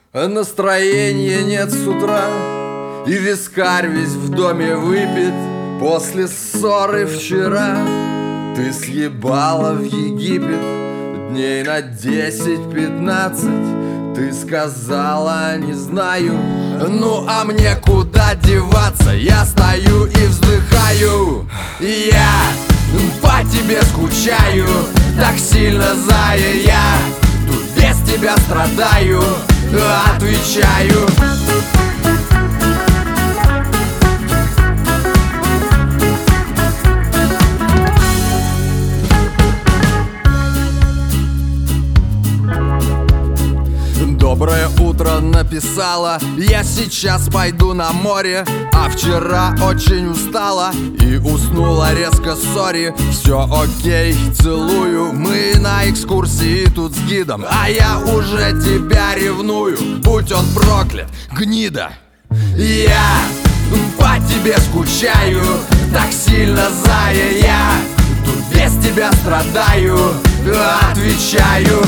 Настроения нет с утра, и вискарь весь в доме выпит. После ссоры вчера ты съебала в Египет. Дней на 10-15 ты сказала не знаю. Ну а мне куда деваться? Я стою и вздыхаю. Я по тебе скучаю так сильно, зая. Я тут без тебя страдаю, отвечаю. Доброе утро написала, я сейчас пойду на море. А вчера очень устала и уснула резко, сори. Все окей, целую, мы на экскурсии тут с гидом. А я уже тебя ревную, будь он проклят, гнида. Я по тебе скучаю так сильно, зая. Я тут без тебя страдаю, отвечаю.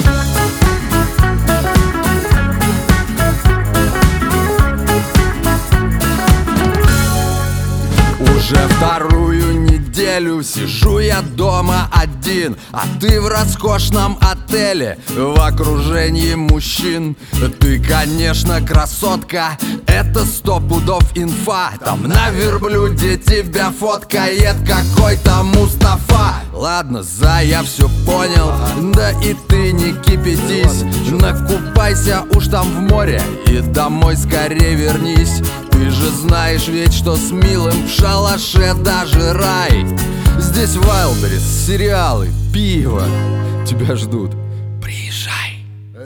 Уже вторую неделю сижу я дома один, а ты в роскошном отеле в окружении мужчин. Ты, конечно, красотка, это 100 пудов инфа. Там на верблюде тебя фоткает какой-то Мустафа. Ладно, я все понял, да и ты не кипятись. Накупайся уж там в море и домой скорее вернись. Ты же знаешь ведь, что с милым в шалаше даже рай. Здесь Wildberries, сериалы, пиво тебя ждут. Приезжай.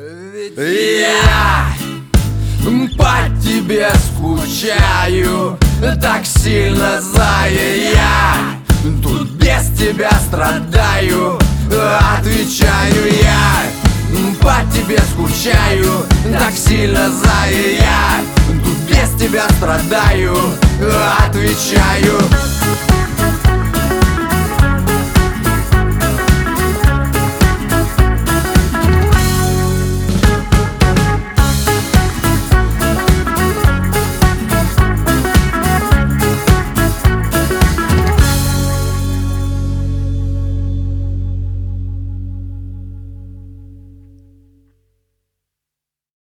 Я по тебе скучаю так сильно, зая. Я тут без тебя страдаю, отвечаю. Я по тебе скучаю так сильно, зая. Я тут без тебя страдаю, отвечаю.